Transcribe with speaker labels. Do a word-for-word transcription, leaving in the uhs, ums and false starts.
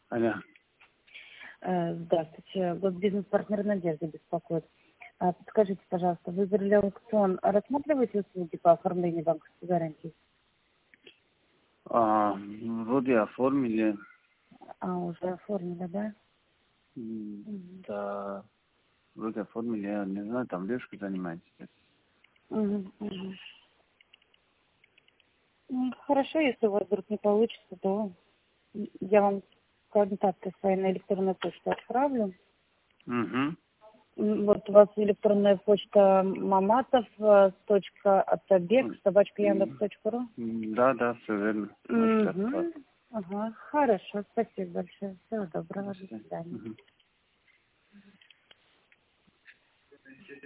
Speaker 1: Алло.
Speaker 2: Э, Здравствуйте. Госбизнес-партнер «Надежда» беспокоит. А, Подскажите, пожалуйста, вы выбрали аукцион. Рассматриваете услуги по оформлению банковской гарантии?
Speaker 1: А, вроде оформили.
Speaker 2: А, уже оформили, да?
Speaker 1: М,
Speaker 2: Мгм.
Speaker 1: Да, вроде оформили. Я не знаю, там девушка занимается.
Speaker 2: Мгм, мгм. Ну, хорошо, если у вас вдруг не получится, то я вам контакты свои на электронную почту отправлю.
Speaker 1: Угу.
Speaker 2: М, Вот у вас электронная почта маматов э, точка атабек собачка яндекс точка ру.
Speaker 1: Да, да, все верно. Можете отправить.
Speaker 2: Угу. Ага, хорошо, спасибо большое. Всего доброго,
Speaker 1: До
Speaker 2: до
Speaker 1: свидания.
Speaker 2: свидания.
Speaker 1: Мгм.